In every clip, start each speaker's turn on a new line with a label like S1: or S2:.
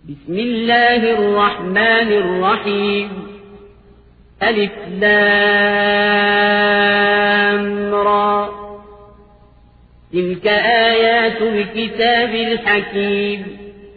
S1: بسم الله الرحمن الرحيم ألف لام را تلك آيات الكتاب الحكيم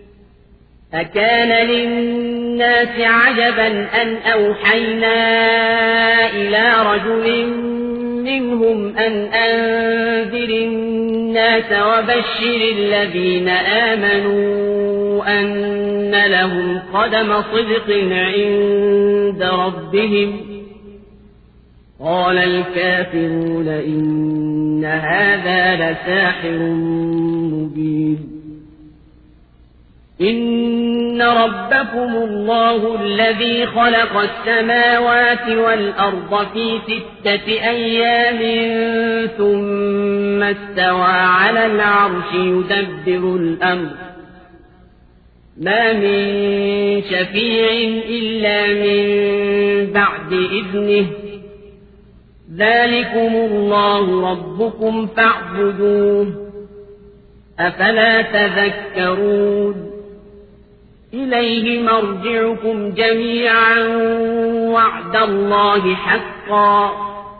S1: أكان للناس عجبا أن أوحينا إلى رجل منهم أن أنذر الناس وبشر الذين آمنوا أن لهم قدم صدق عند ربهم قال الكافرون إن هذا لساحر مبين إن ربكم الله الذي خلق السماوات والأرض في 6 أيام ثم استوى على العرش يدبر الأمر ما من شفيع إلا من بعد إذنه ذلكم الله ربكم فاعبدوه أفلا تذكرون إليه مرجعكم جميعا وعد الله حقا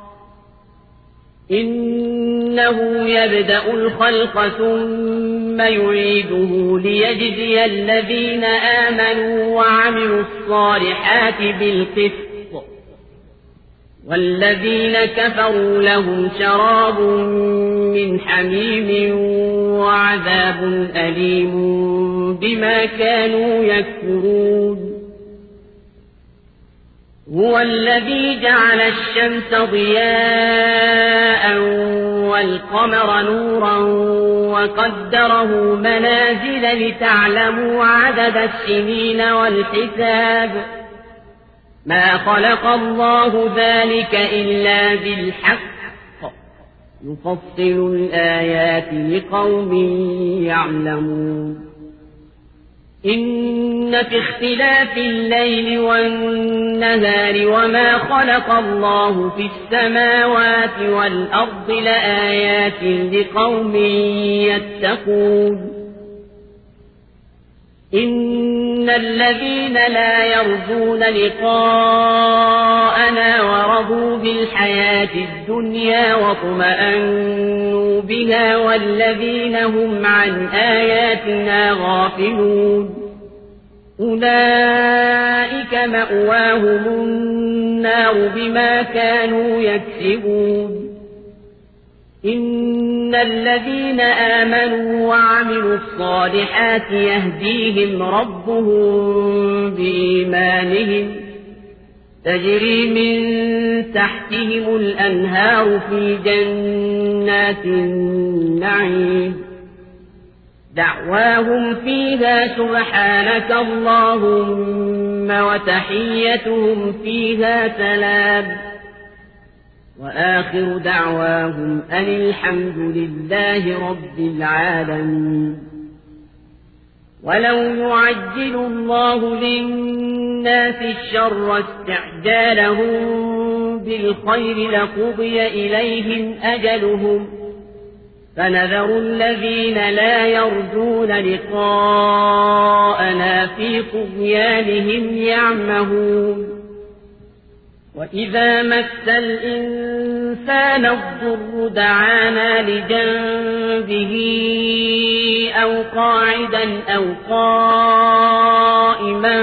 S1: إنه يبدأ الخلق ثم يعيده ليجزي الذين آمنوا وعملوا الصالحات بالقسط والذين كفروا لهم شراب من حميم وعذاب أليم بما كانوا يكفرون هو الذي جعل الشمس ضياء والقمر نورا وقدره منازل لتعلموا عدد السنين والحساب ما خلق الله ذلك إلا بالحق يفصل الآيات لقوم يعلمون إن في اختلاف الليل والنهار وما خلق الله في السماوات والأرض لآيات لقوم يتقون إن الذين لا يرجون لقاءنا ورضوا بالحياة الدنيا واطمأنوا بها والذين هم عن آياتنا غافلون أولئك مأواهم النار بما كانوا يكسبون إن الذين آمنوا وعملوا الصالحات يهديهم ربهم بإيمانهم تجري من تحتهم الأنهار في جنات النعيم دعواهم فيها سبحانك اللهم وتحيتهم فيها سلام وآخر دعواهم أن الحمد لله رب العالمين ولو يعجل الله للناس الشر استعجالهم بالخير لقضي إليهم أجلهم فنذر الذين لا يرجون لقاءنا في طغيانهم يعمهون وإذا مس الإنسان الضر دعانا لجنبه أو قاعدا أو قائما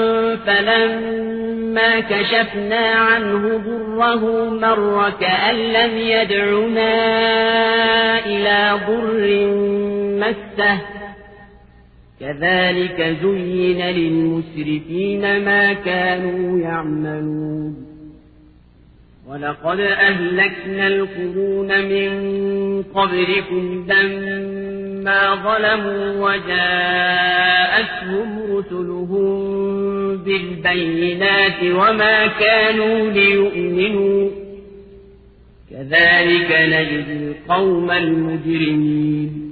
S1: فلما كشفنا عنه ضره مر كأن لم يدعنا إلى ضر مسه كذلك زين للمسرفين ما كانوا يعملون ولقد أهلكنا القرون من قبلكم لما ظلموا وجاءتهم رسلهم بالبينات وما كانوا ليؤمنوا كذلك نجزي القوم المجرمين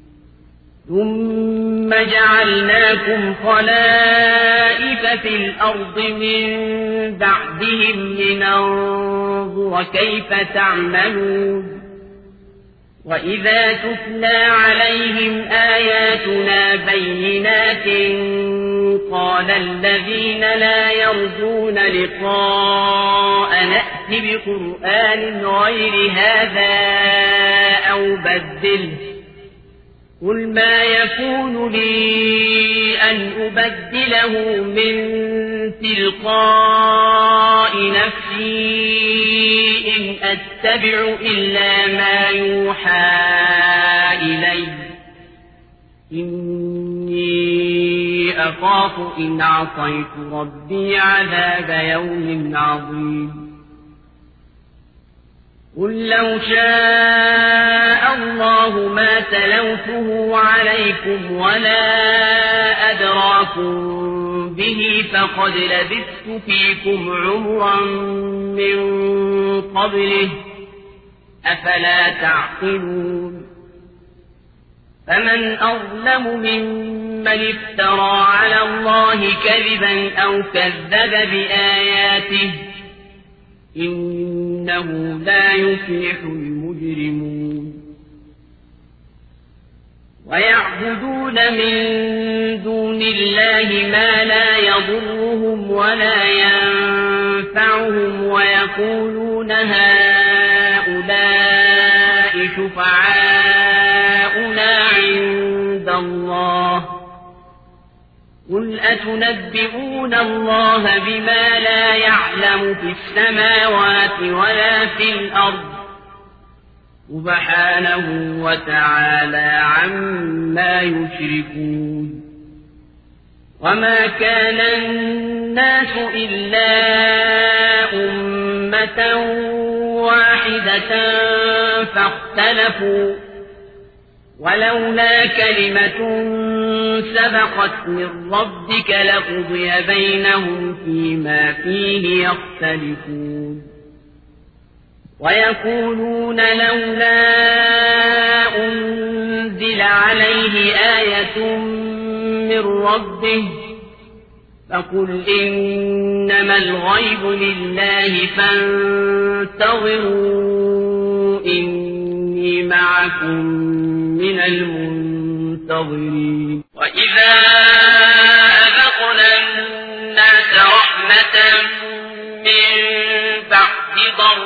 S1: ثم جعلناكم خلائف في الأرض من بعدهم لننظر كيف تعملون وإذا تتلى عليهم آياتنا بينات قال الذين لا يرجون لقاء نأت بقرآن غير هذا أو بدله قل ما يكون لي أن أبدله من تلقاء نفسي إن أتبع إلا ما يوحى إلي إني أخاف إن عصيت ربي عذاب يوم عظيم قل لو شاء الله ما تلوته عليكم ولا أدراكم به فقد لبثت فيكم عمرا من قبله أفلا تعقلون فمن أظلم ممن افترى على الله كذبا أو كذب بآياته إنه لا يفلح المجرمون ويعبدون من دون الله ما لا يضرهم ولا ينفعهم ويقولون هؤلاء شفعاؤنا عند الله قل أتنبئون الله بما لا يعلم في السماوات ولا في الأرض سبحانه وتعالى عما يشركون وما كان الناس إلا أمة واحدة فاختلفوا ولولا كلمة سبقت من ربك لقضي بينهم فيما فيه يختلفون ويقولون لولا أنزل عليه آية من ربه فقل إنما الغيب لله فانتظروا إني معكم من المنتظرين وإذا أذقنا الناس رحمة من بعد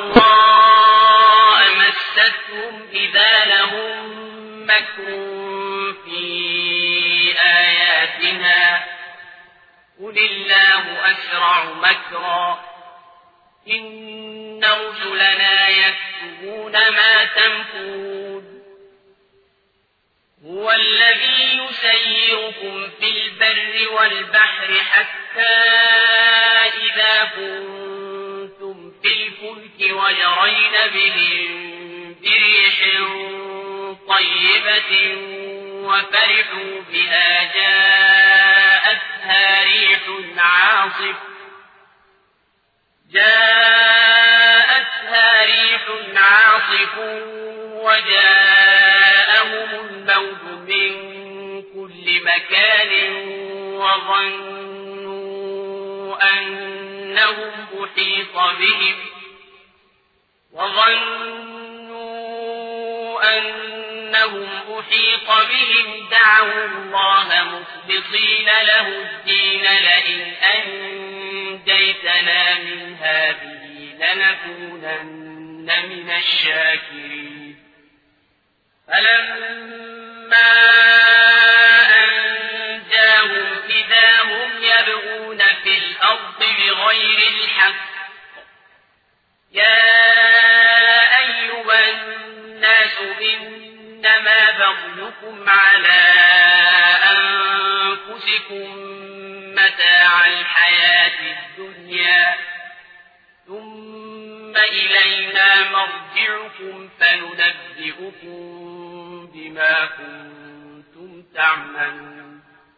S1: ضراء مستهم إذا لهم مكر في آياتنا قل الله أسرع مكرا إن رسلنا يكتبون ما تمكرون هو الذي يسيركم في البر والبحر حتى إذا كنتم في الفلك وجرين بهم بريح طيبة وفرحوا بها جاءتها ريح عاصف وجاءهم الموت من كل مكان وظنوا أنهم أحيط بهم دعوا الله مخلصين له الدين لئن أنجيتنا من هذه لنكونن من الشاكرين فلما أنجاهم إذا هم يبغون في الأرض بغير الحق يا أيها الناس إنما بغيكم على أنفسكم متاع الحياة الدنيا ثم إلينا مرجعكم فننبئكم بما كنتم تعملون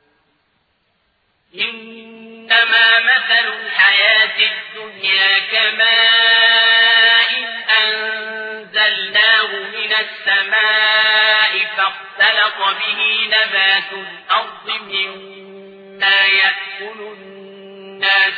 S1: إنما مثل الحياة الدنيا كماء أنزلناه من السماء فاختلط به نبات الأرض مما يأكل الناس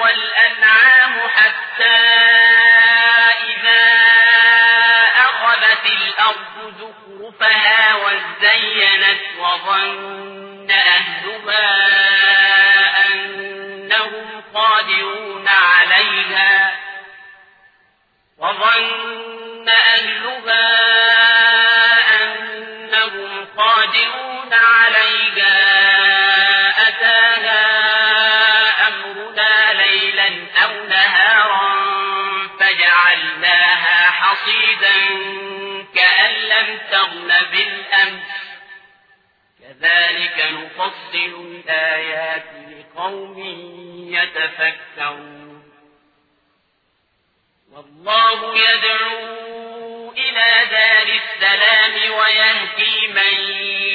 S1: والأنعام حتى إذا أخذت واشتركت الأرض زخرفها وزينت وظن أهلها أنهم قادرون عليها أتاها أمرنا ليلا أو نهارا فجعلناها حصيدا كأن لم تغن بالأمس كذلك نفصل الآيات لقوم يتفكرون والله يدعو إلى دار السلام ويهدي من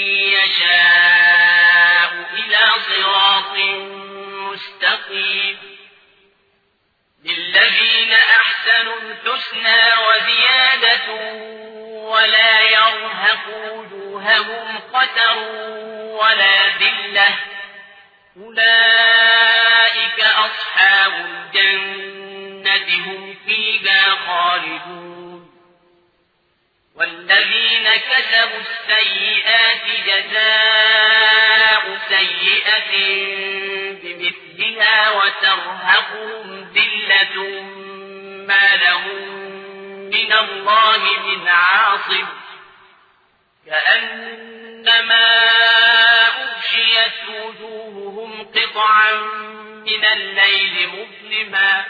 S1: يشاء إلى صراط مستقيم للذين أحسنوا الحسنى وزيادة ولا يرهق وجوههم قتر ولا ذلة أولئك أصحاب الجنة هم فيها خالدون والذين كسبوا السيئات جزاء سيئة بمثلها وترهقهم ذلة ما لهم من الله من عاصم كأنما أغشيت وجوههم قطعا من الليل مظلما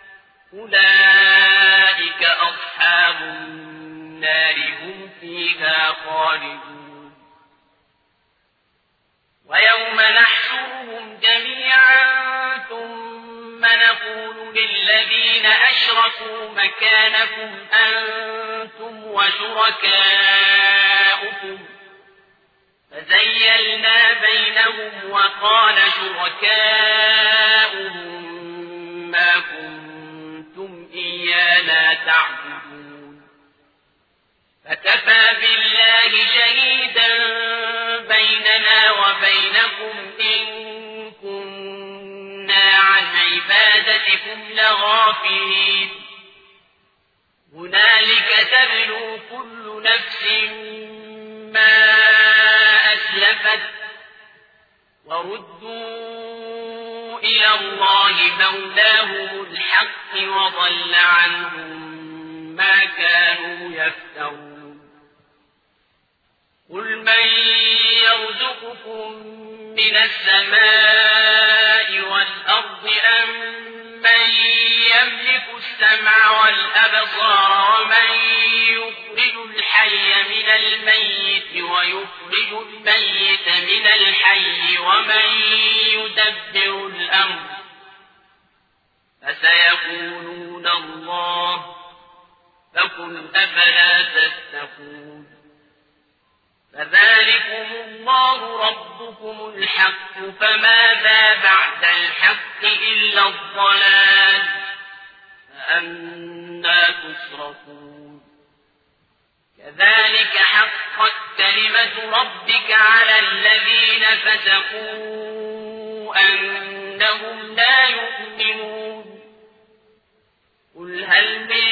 S1: أولئك أصحاب النار هم فيها خالدون ويوم نحشرهم جميعا ثم نقول للذين أشركوا مكانكم أنتم وشركاؤكم فزيلنا بينهم وقال شركاؤهم ما كنتم إيانا تعبدون فكفى بالله شهيدا بيننا وبينكم إن كنا عن عبادتكم لغافلين هنالك تبلو كل نفس ما أسلفت وردوا إلى الله مولاهم الحق وضل عنهم ما كانوا يفترون قل من يرزقكم من السماء والأرض أم من يملك السمع والأبصار ومن يخرج الحي من الميت ويخرج الميت من الحي ومن يدبر الأمر فسيقولون الله فقل أفلا تتقون فذلكم الله ربكم الحق فماذا بعد الحق إلا الضلال فأنى تصرفون كذلك حقت كلمة ربك على الذين فسقوا أنهم لا يؤمنون قل هل من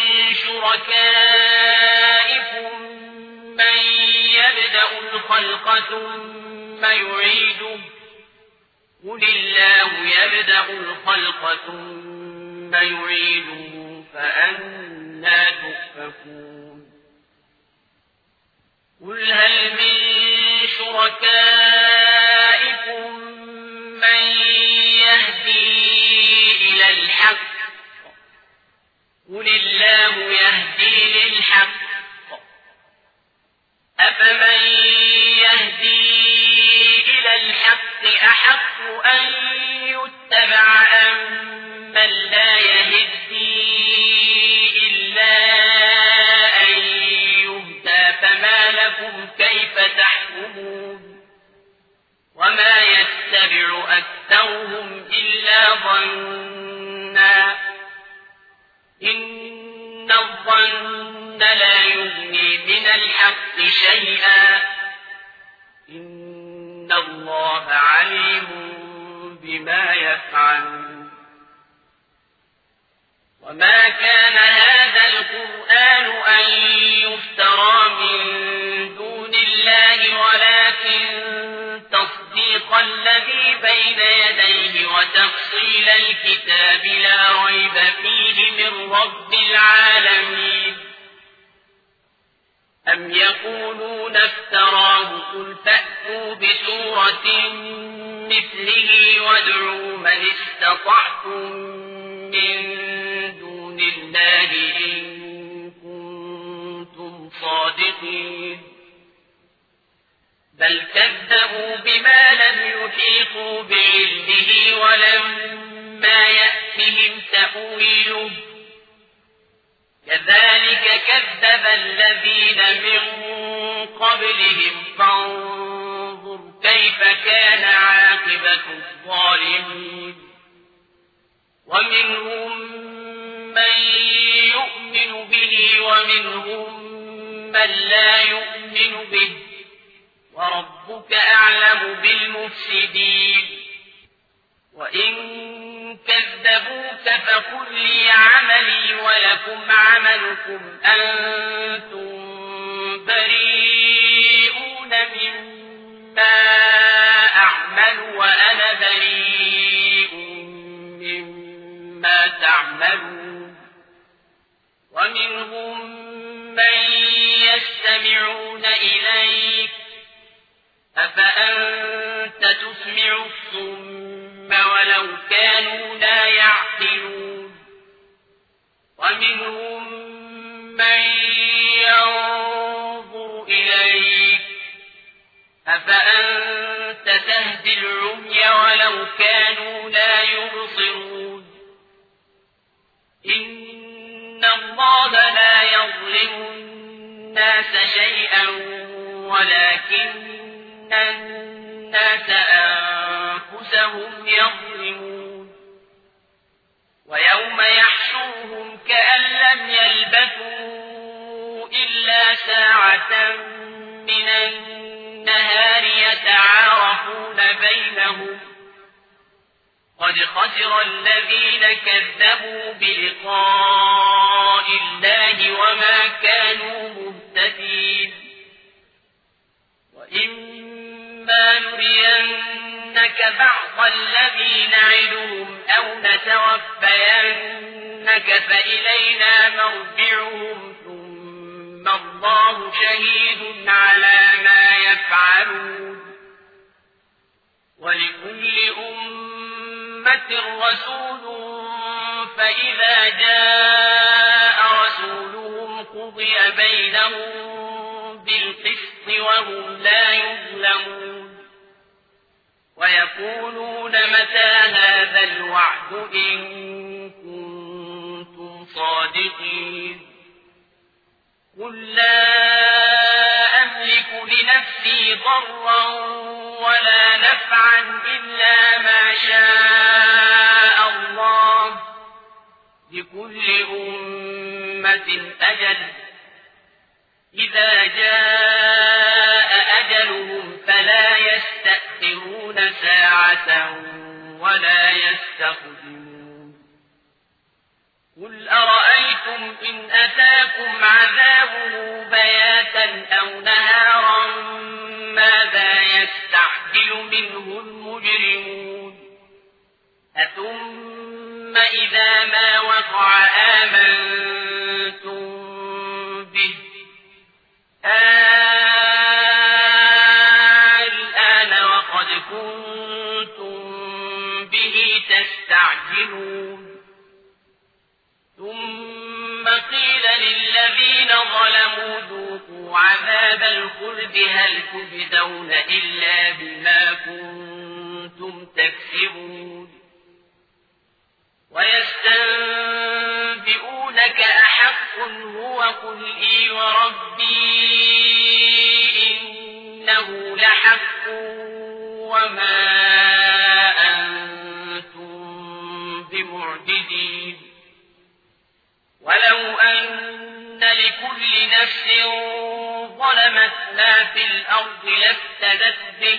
S1: شركائكم من يبدأ الخلق ثم يعيده قل الله يبدأ الخلق ثم يعيده فأنى تؤفكون قل هل من شركائكم من يهدي إلى الحق قل الله يهدي للحق أفمن يهدي إلى الحق أحق أن يتبع أم من لا يهدي إلا أن يهدى فما لكم كيف تحكمون وما يتبع أكثرهم إلا ظنا إن الظن لا يغني من الحق شيئا إن الله عليم بما يفعلون وما كان هذا القرآن أن يفترى الذي بين يديه وتفصيل الكتاب لا ريب فيه من رب العالمين. أم يقولون افتراه قل فأتوا بسورة مثله وادعوا من استطعتم من دون الله إن كنتم صادقين. بل كذبوا بما لم يحيطوا بعلمه ولما يأتهم تأويله كذلك كذب الذين من قبلهم فانظر كيف كان عاقبة الظالمين. ومنهم من يؤمن به ومنهم من لا يؤمن به وربك أعلم بالمفسدين. وإن كذبوك فقل لي عملي ولكم عملكم أنتم بريئون مما أعمل وأنا بريء مما تعملون. ومنهم من يستمعون إليك أفأنت تسمع الصم ولو كانوا لا يعقلون. ومنهم من ينظر إليك أفأنت تهدي العمي ولو كانوا لا يبصرون. إن الله لا يظلم الناس شيئا ولكن الناس أنفسهم يظلمون. ويوم يحشرهم كأن لم يلبثوا إلا ساعة من النهار يتعارفون بينهم قد خسر الذين كذبوا بلقاء الله وما كانوا مهتدين. وإما نرينك بعض الذي نعدهم أو نتوفينك فإلينا مرجعهم ثم الله شهيد على ما يفعلون. ولكل أمة رسول فإذا جاء رسولهم قضي بينهم بالقسط وهم لا يظلمون. ويقولون متى هذا الوعد إن كنتم صادقين. قل لا أملك لنفسي ضرا ولا نفعا إلا ما شاء الله لكل أمة أجل إذا جاء أجلهم فلا يستأخرون ساعة ولا يستقدمون. قل أرأيتم إن أتاكم عذابه بياتا أو نهارا ماذا يستعجل منه المجرمون. أثم إذا ما وقع آمنتم به الآن وقد كنتم به تستعجلون. ثم قيل للذين ظلموا ذوقوا عذاب الخلد هل تجزون إلا بما كنتم تكسبون. ويستنبئونك أحق هو قل إي وربي إنه لحق وما أنتم بمعجزين. ولو أن لكل نفس ظلمت ما في الأرض لافتدت به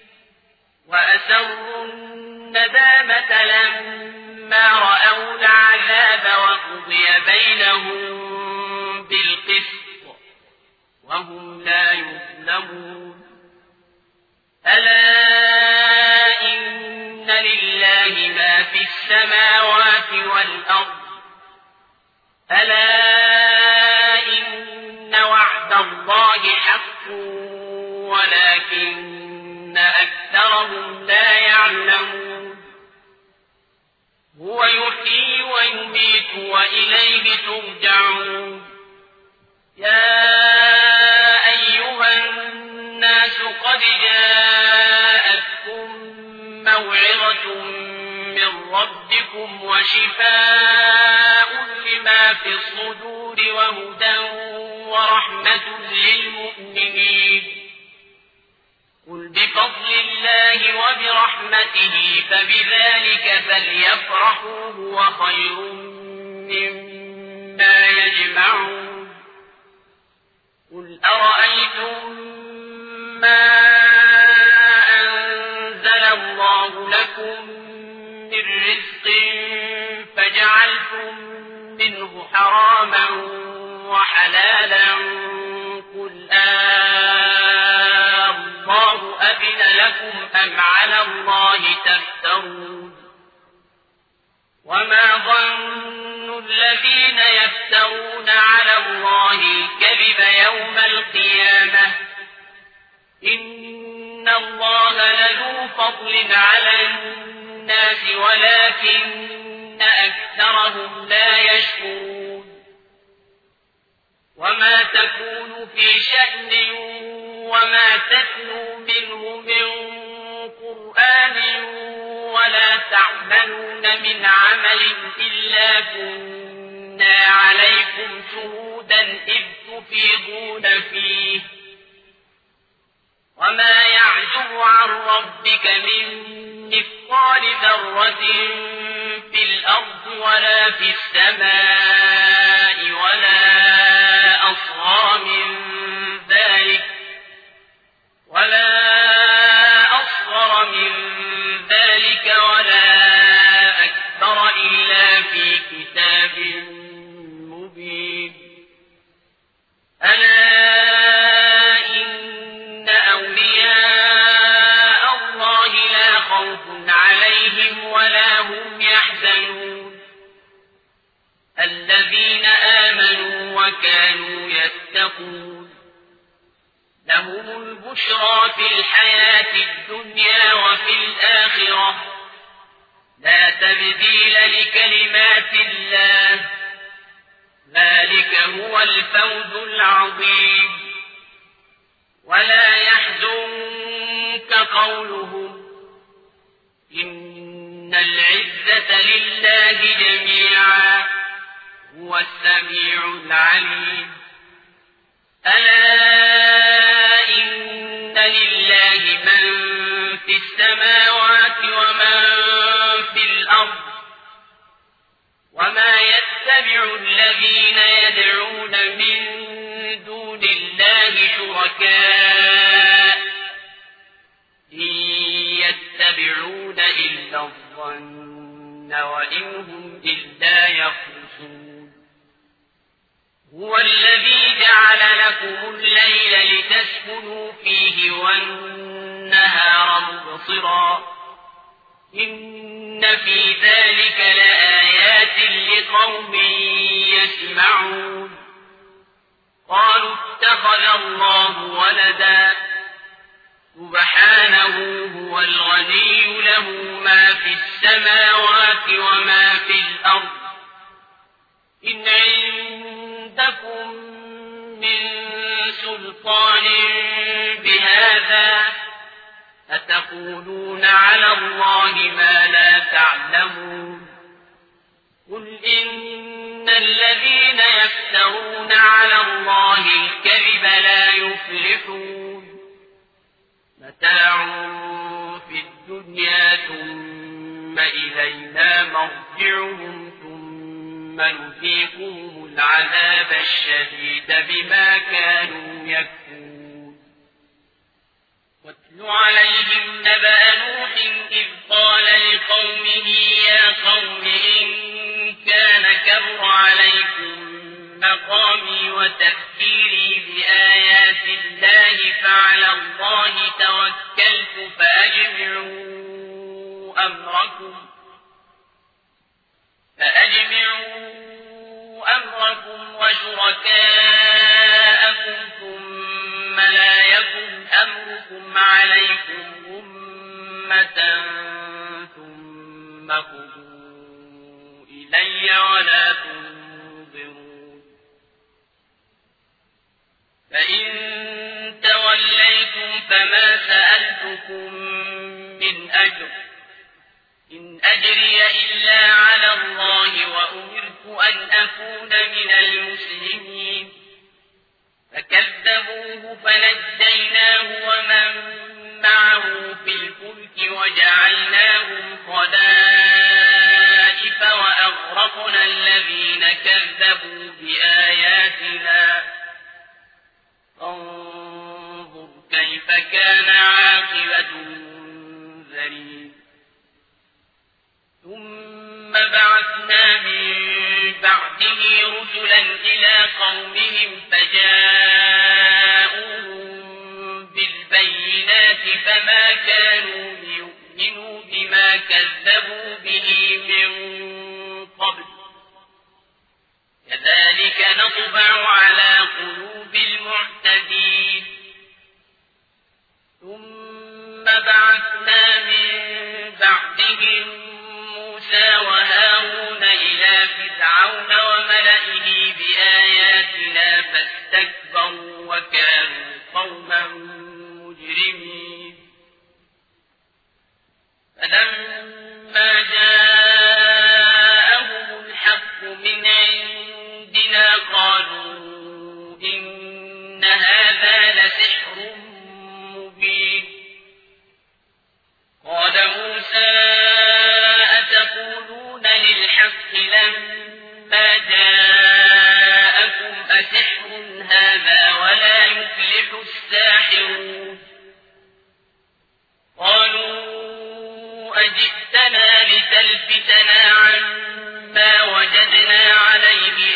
S1: وأسروا الندامة لما رأوا العذاب وقضي بينهم بالقسط وهم لا يظلمون. ألا ألا إن وعد الله حق ولكن أكثرهم لا يعلمون هو يحيي ويميت وإليه ترجعون يا أيها الناس قد جاءتكم موعظة من ربكم وشفاء لما في الصدور وهدى ورحمة للمؤمنين قل بفضل الله وبرحمته فبذلك فليفرحوا هو خير مما يجمعون قل أرأيتم ما أنزل الله لكم من رزق فجعلتم منه حراما وحلالا قل الله أذن لكم أم على الله تفترون وما ظن الذين يفترون على الله الكذب يوم القيامة إن الله لذو فضل على الناس ولكن أكثرهم لا يشكرون وما تكون في شأن وما تتلو منه من قرآن ولا تعملون من عمل إلا كنا عليكم شهودا إذ تفيضون فيه وما يعزب عن ربك من مثقال ذرة في الأرض ولا في السماء ولا أصغر من ذلك ولا أكبر إلا في كتاب مبين ألا إن أولياء الله لا خوف عليهم ولا هم يحزنون الذين آمنوا وكانوا يتقون لهم البشرى في الحياة الدنيا وفي الآخرة لا تبديل لكلمات الله ذلك هو الفوز العظيم ولا يحزنك قولهم إن العزة لله جميعا هو السميع العليم ألا إن لله من في السماوات ومن في الأرض وما يتبع الذين يدعون من دون الله شركاء إن يتبعون إلا الظن وإن هم إلا يخرصون هو الذي جعل لكم الليل لتسكنوا فيه والنهار مبصرا إن في ذلك لآيات لقوم يسمعون قالوا اتخذ الله ولدا سبحانه هو الغني له ما في السماوات وما في الأرض إن عندكم من سلطان بهذا أتقولون على الله ما لا تعلمون قل إن الذين يفترون على الله الكذب لا يفلحون متاع في الدنيا ثم إلينا مرجعهم ثم نذيقهم العذاب الشديد بما كانوا يكفرون واتل عليهم نبأ نوح إذ قال لقومه يا قوم إن كان كبر عليكم مقامي وتذكيري بآيات الله فعلى الله توكلت فأجمعوا أمركم جاءكم ثم لا يكن أمركم عليكم غمة ثم قضوا إلي ولا تنظرون فإن توليتم فما سألتكم من أجر إن أجري إلا على الله وأمرت أن أكون من المسلمين فكذبوه فنجيناه ومن معه في الفلك وجعلناهم خلائف وأغرقنا الذين كذبوا بآياتنا فانظر كيف كان عاقبة المنذرين ثم بعثنا من بعده رسلا إلى قومهم فجاءوهم بالبينات فما كانوا ليؤمنوا بما كذبوا به من قبل كذلك نطبع على قلوب المعتدين ثم بعثنا من بعدهم موسى وهارون إلى فرعون وملئه بآياتنا فاستكبروا وكانوا قوما مجرمين فلما جاءهم الحق من عندنا قالوا إن هذا لسحر مبين قال موسى أتقولون للحق لما جاءكم أسحر هذا ولا يفلح الساحرون قالوا أجئتنا لتلفتنا عما وجدنا عليه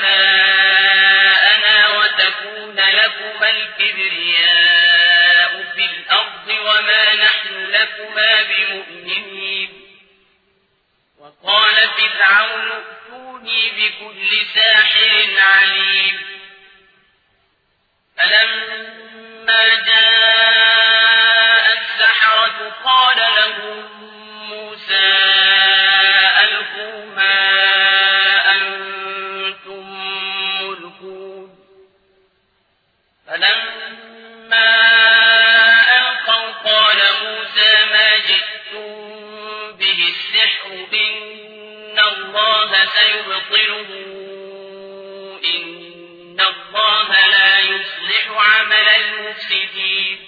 S1: آباءنا وتكون لكما الكبرياء في الأرض وما نحن لكما بمؤمنين وقال فرعون ائتوني بكل ساحر عليم فلما جاء السحرة قال لهم موسى ألقوا ما أنتم ملقون فلما ألقوا قال موسى ما جئتم به السحر إن الله سيبطله إن الله لا يصلح عمل المفسدين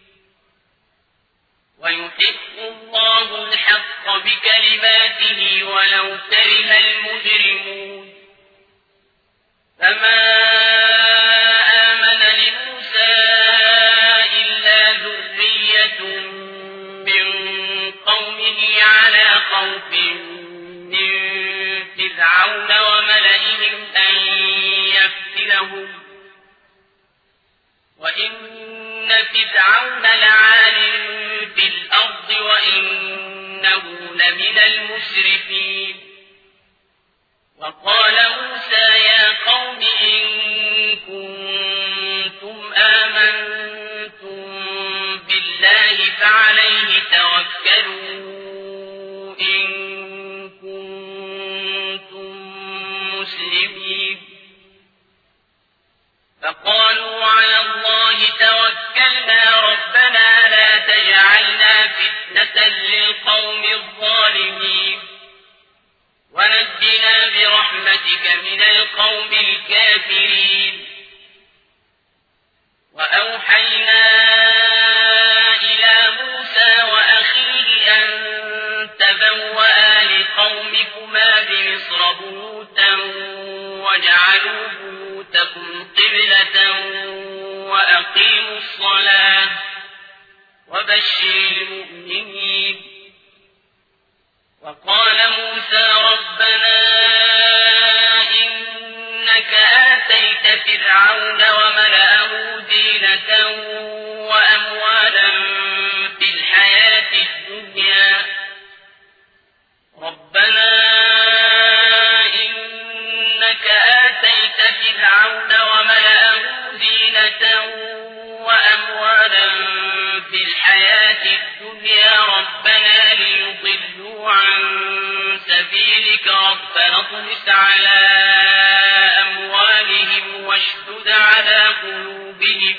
S1: ويحق الله الحق بكلماته ولو كره المجرمون فما آمن لموسى إلا ذرية من قومه على خوف من فرعون وملئهم أن يفتنهم وإن فرعون لعال في الأرض وإنه لمن المسرفين وقال موسى يا قوم إن كنتم آمنتم بالله فعليه توكلوا إن كنتم مسلمين فقالوا على الله توكلنا ربنا لا تجعلنا فتنة للقوم الظالمين ونجنا برحمتك من القوم الكافرين وأوحينا إلى موسى وأخيه أن تبوأ لقومكما بمصر بيوتا واجعلوا بيوتكم قبلة وأقيموا الصلاة وبشر المؤمنين وقال موسى ربنا إنك آتيت فرعون وملأه زينة وأموالا في الحياة الدنيا ربنا إنك آتيت فرعون طمس على أموالهم واشدد على قلوبهم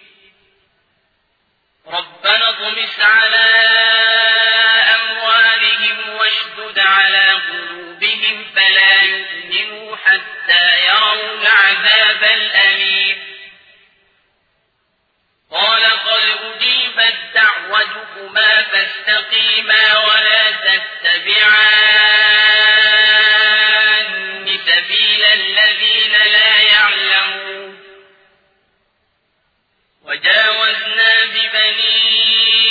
S1: ربنا طمس على أموالهم واشدد على قلوبهم فلا يؤمنوا حتى يروا العذاب الأليم قال قد أجيبت دعوتكما فاستقيما ولا تتبعان سبيل الذين لا يعلمون وجاوزنا ببني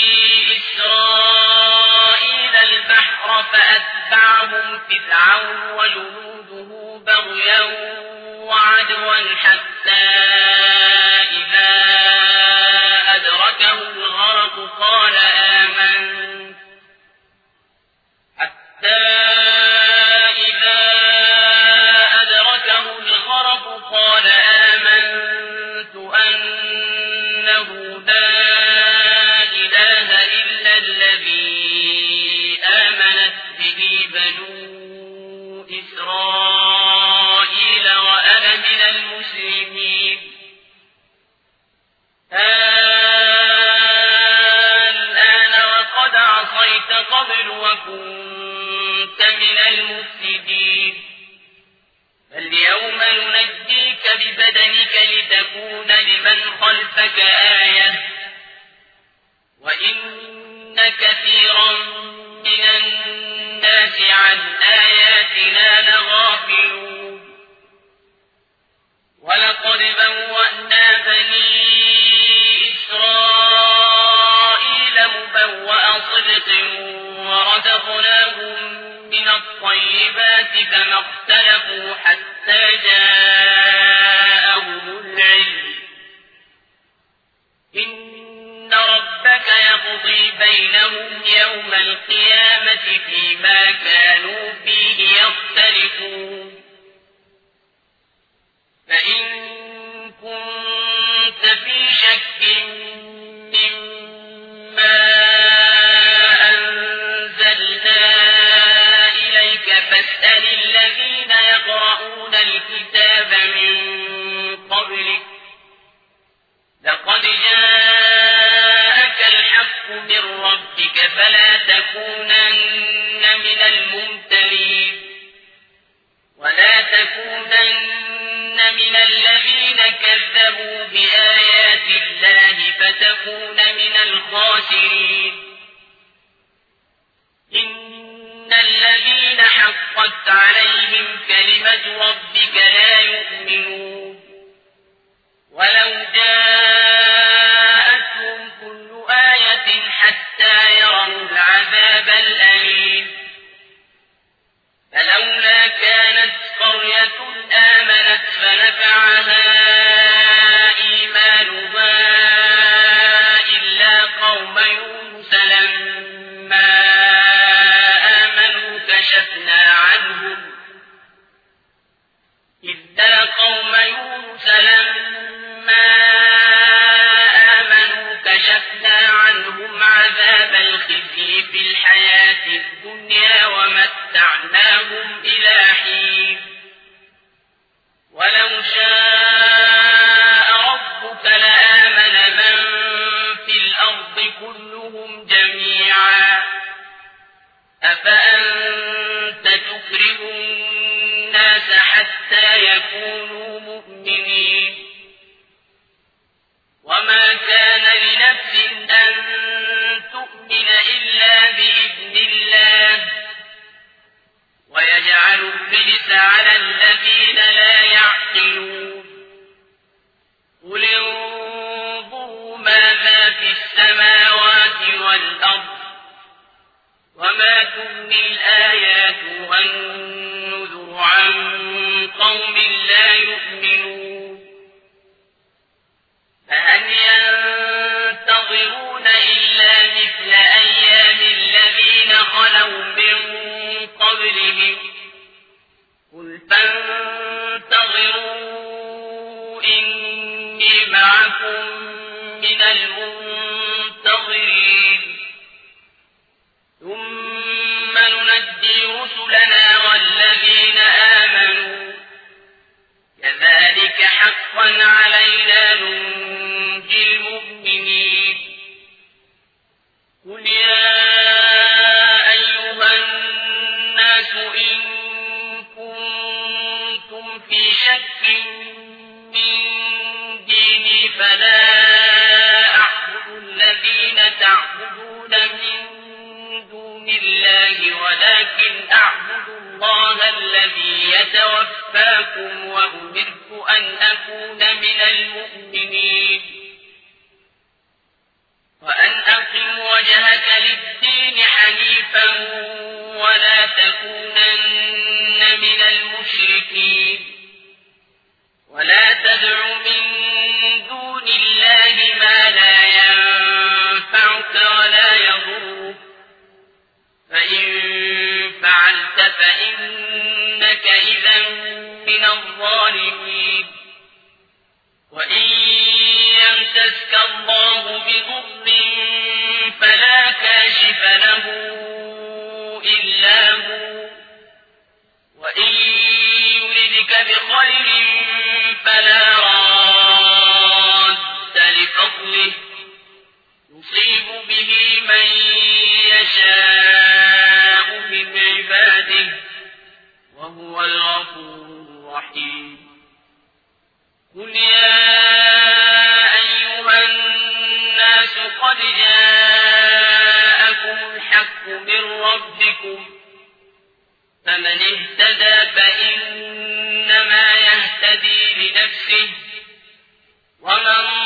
S1: إسرائيل البحر فأتبعهم فرعون وجنوده بغيا وعدوا حتى إذا أدركه الغرق قال آمنت أنه لا إله إلا الذي آمنت به بنو إسرائيل وأنا من المسلمين الآن وقد عصيت قبل وكنت من المفسدين فاليوم ننجيك ببدنك لتكون لمن خلفك آية وإن كثيرا من الناس عن آياتنا لغافلون ولقد بوأنا بني إسرائيل مبوأ صدق ورزقناهم من الطيبات فما اختلفوا حتى جاءهم العلم إن ربك يقضي بينهم يوم القيامة فيما كانوا فيه يختلفون فإن كنت في شك مما أنزلنا إليك فاسأل الذين يقرؤون الكتاب من قبلك لقد جاءك الحق من ربك فلا تكونن من الممترين ولا تكونن من الذين كذبوا بآيات الله فتكون من الخاسرين إن الذين حقت عليهم كلمة ربك لا يؤمنون ولو جاءتهم كل آية حتى يروا العذاب الأليم فلولا كانت قرية آمنت فنفعها إيمانها إلا قوم يونس لما آمنوا كشفنا عنهم عذاب الخزي في الحياة الدنيا ومتعناهم إلى حين ولو شاء ربك لآمن من في الأرض كلهم جميعا أفأنت تكره الناس حتى يكونوا مؤمنين وما كان لنفس أن تؤمن إلا بإذن الله ويجعل الرجس على الذين لا يعقلون قل انظروا ماذا في السماوات والأرض وما تغني الآيات والنذر عن قوم لا يؤمنون فهل ينتظرون إلا مثل أيام الذين خلوا من قبلهم قل فانتظروا إني معكم من المنتظرين ثم ننجي رسلنا والذين آمنوا فلا أعبد الذين تعبدون من دون الله ولكن أعبد الله الذي يتوفاكم وأمرت أن أكون من المؤمنين وأن أقم وجهك للدين حنيفا ولا تكونن من المشركين ولا تدع من دون الله ما لا ينفعك ولا يضرك فإن فعلت فإنك إذا من الظالمين وإن يمسسك الله بضر فلا كاشف له إلا هو وإن يردك بخير فلا راد لفضله يصيب به من يشاء من عباده وهو الغفور الرحيم قل يا أيها الناس قد جاءكم الحق من ربكم فمن اهتدى فإنما يهتدي لنفسه ومن